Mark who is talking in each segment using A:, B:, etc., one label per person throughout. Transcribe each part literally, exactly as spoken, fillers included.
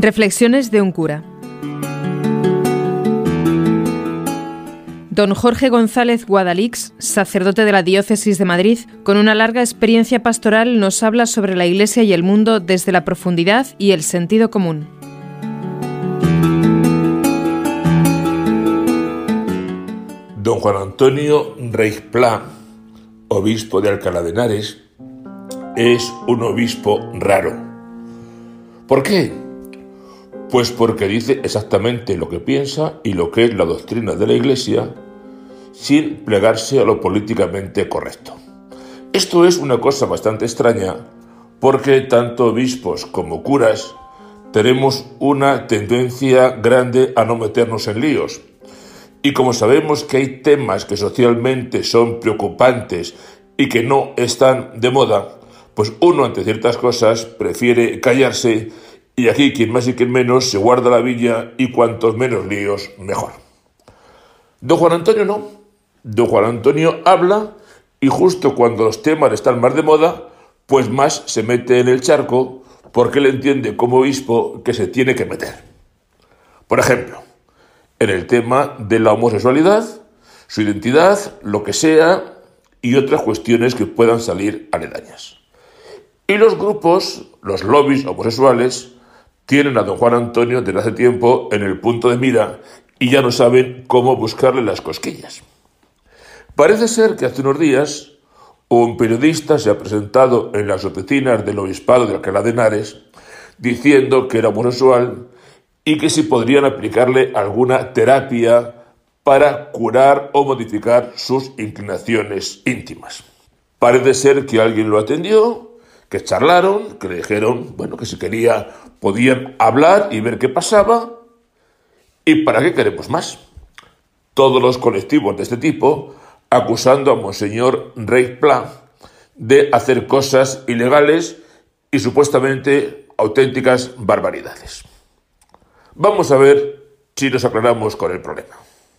A: Reflexiones de un cura. Don Jorge González Guadalix, sacerdote de la Diócesis de Madrid, con una larga experiencia pastoral, nos habla sobre la Iglesia y el mundo desde la profundidad y el sentido común.
B: Don Juan Antonio Reig-Pla, obispo de Alcalá de Henares, es un obispo raro. ¿Por qué? Pues porque dice exactamente lo que piensa y lo que es la doctrina de la Iglesia, sin plegarse a lo políticamente correcto. Esto es una cosa bastante extraña, porque tanto obispos como curas tenemos una tendencia grande a no meternos en líos. Y como sabemos que hay temas que socialmente son preocupantes y que no están de moda, pues uno ante ciertas cosas prefiere callarse, y aquí quien más y quien menos se guarda la villa y cuantos menos líos mejor. Don Juan Antonio no. Don Juan Antonio habla y justo cuando los temas están más de moda, pues más se mete en el charco porque él entiende como obispo que se tiene que meter. Por ejemplo, en el tema de la homosexualidad, su identidad, lo que sea y otras cuestiones que puedan salir aledañas. Y los grupos, los lobbies homosexuales, tienen a don Juan Antonio desde hace tiempo en el punto de mira y ya no saben cómo buscarle las cosquillas. Parece ser que hace unos días un periodista se ha presentado en las oficinas del obispado de Alcalá de Henares diciendo que era homosexual y que si podrían aplicarle alguna terapia para curar o modificar sus inclinaciones íntimas. Parece ser que alguien lo atendió, que charlaron, que le dijeron, bueno, que si quería podían hablar y ver qué pasaba. ¿Y para qué queremos más? Todos los colectivos de este tipo acusando a Monseñor Reig-Pla de hacer cosas ilegales y supuestamente auténticas barbaridades. Vamos a ver si nos aclaramos con el problema.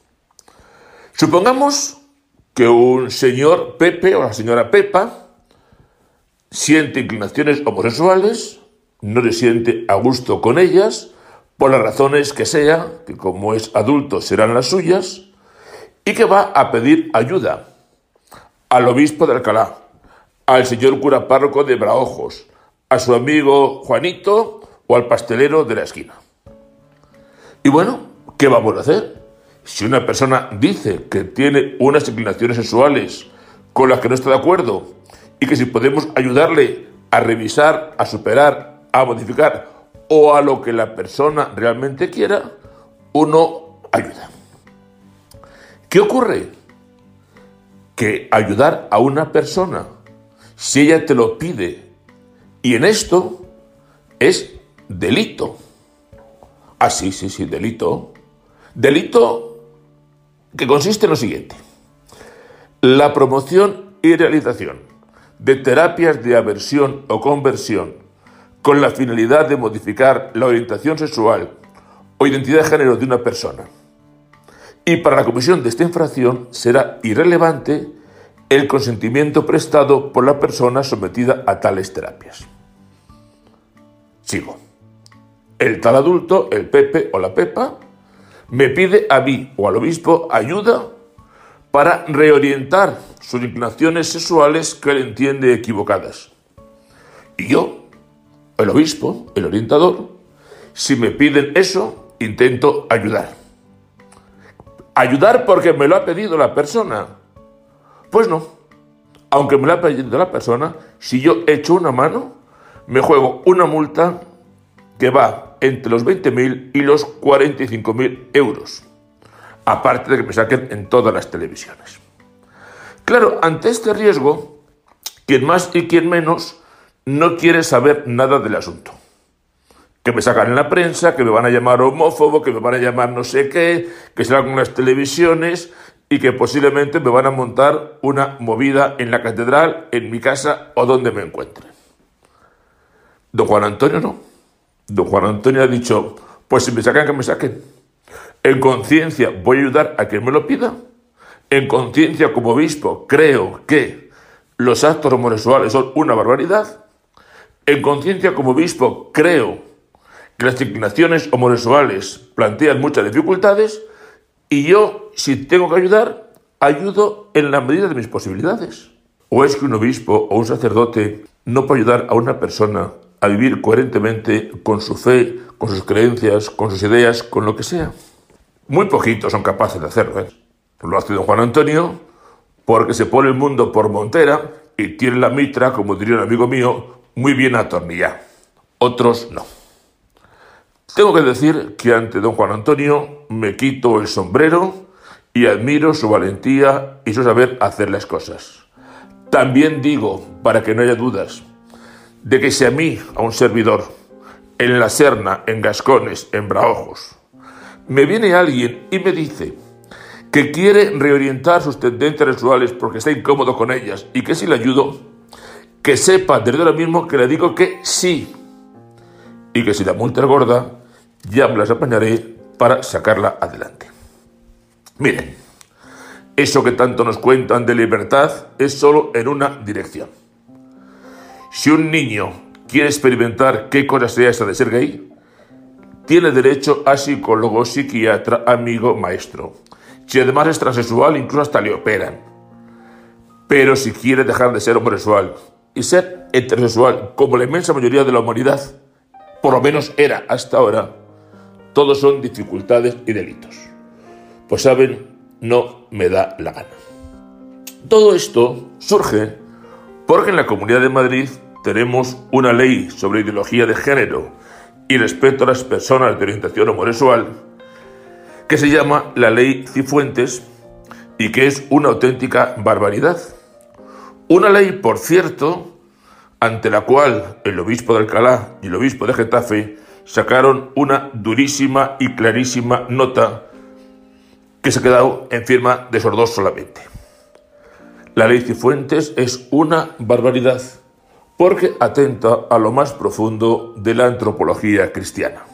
B: Supongamos que un señor Pepe o la señora Pepa siente inclinaciones homosexuales, no se siente a gusto con ellas, por las razones que sea, que como es adulto serán las suyas, y que va a pedir ayuda al obispo de Alcalá, al señor cura párroco de Braojos, a su amigo Juanito o al pastelero de la esquina. Y bueno, ¿qué vamos a hacer? Si una persona dice que tiene unas inclinaciones sexuales con las que no está de acuerdo y que si podemos ayudarle a revisar, a superar, a modificar o a lo que la persona realmente quiera, uno ayuda. ¿Qué ocurre? Que ayudar a una persona, si ella te lo pide, y en esto es delito. Ah, sí, sí, sí, delito. Delito que consiste en lo siguiente: la promoción y realización de terapias de aversión o conversión con la finalidad de modificar la orientación sexual o identidad de género de una persona. Y para la comisión de esta infracción será irrelevante el consentimiento prestado por la persona sometida a tales terapias. Sigo. El tal adulto, el Pepe o la Pepa, me pide a mí o al obispo ayuda para reorientar sus inclinaciones sexuales que él entiende equivocadas. Y yo, el obispo, el orientador, si me piden eso, intento ayudar. ¿Ayudar porque me lo ha pedido la persona? Pues no. Aunque me lo ha pedido la persona, si yo echo una mano, me juego una multa que va entre los veinte mil y los cuarenta y cinco mil euros. Aparte de que me saquen en todas las televisiones. Claro, ante este riesgo, quien más y quien menos no quiere saber nada del asunto. Que me sacan en la prensa, que me van a llamar homófobo, que me van a llamar no sé qué, que serán con las televisiones y que posiblemente me van a montar una movida en la catedral, en mi casa o donde me encuentre. Don Juan Antonio no. Don Juan Antonio ha dicho, pues si me sacan, que me saquen. En conciencia voy a ayudar a quien me lo pida. En conciencia como obispo creo que los actos homosexuales son una barbaridad. En conciencia como obispo creo que las inclinaciones homosexuales plantean muchas dificultades y yo, si tengo que ayudar, ayudo en la medida de mis posibilidades. ¿O es que un obispo o un sacerdote no puede ayudar a una persona a vivir coherentemente con su fe, con sus creencias, con sus ideas, con lo que sea? Muy poquitos son capaces de hacerlo, ¿eh? Lo hace don Juan Antonio porque se pone el mundo por montera y tiene la mitra, como diría un amigo mío, muy bien atornillada. Otros no. Tengo que decir que ante don Juan Antonio me quito el sombrero y admiro su valentía y su saber hacer las cosas. También digo, para que no haya dudas, de que si a mí, a un servidor, en La Serna, en Gascones, en Braojos, me viene alguien y me dice que quiere reorientar sus tendencias sexuales porque está incómodo con ellas y que si le ayudo, que sepa desde ahora mismo que le digo que sí, y que si la multa es gorda, ya me las apañaré para sacarla adelante. Miren, eso que tanto nos cuentan de libertad es solo en una dirección. Si un niño quiere experimentar qué cosa sea esa de ser gay, tiene derecho a psicólogo, psiquiatra, amigo, maestro. Si además es transexual, incluso hasta le operan. Pero si quiere dejar de ser homosexual y ser heterosexual, como la inmensa mayoría de la humanidad, por lo menos era hasta ahora, todos son dificultades y delitos. Pues saben, no me da la gana. Todo esto surge porque en la Comunidad de Madrid tenemos una ley sobre ideología de género y respeto a las personas de orientación homosexual que se llama la Ley Cifuentes y que es una auténtica barbaridad. Una ley, por cierto, ante la cual el obispo de Alcalá y el obispo de Getafe sacaron una durísima y clarísima nota que se ha quedado en firma de esos dos solamente. La Ley Cifuentes es una barbaridad porque atenta a lo más profundo de la antropología cristiana.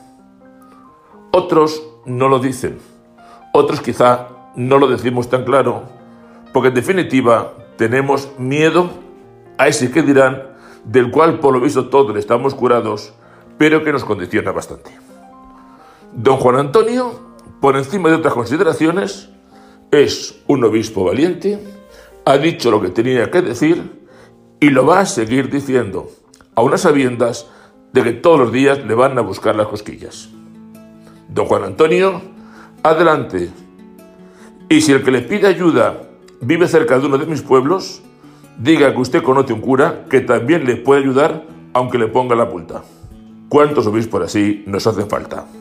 B: Otros no lo dicen, otros quizá no lo decimos tan claro, porque en definitiva tenemos miedo a ese que dirán, del cual por lo visto todos estamos curados, pero que nos condiciona bastante. Don Juan Antonio, por encima de otras consideraciones, es un obispo valiente, ha dicho lo que tenía que decir y lo va a seguir diciendo, a unas sabiendas de que todos los días le van a buscar las cosquillas. Don Juan Antonio, adelante. Y si el que le pide ayuda vive cerca de uno de mis pueblos, diga que usted conoce un cura que también le puede ayudar aunque le ponga la multa. ¿Cuántos obispos así nos hacen falta?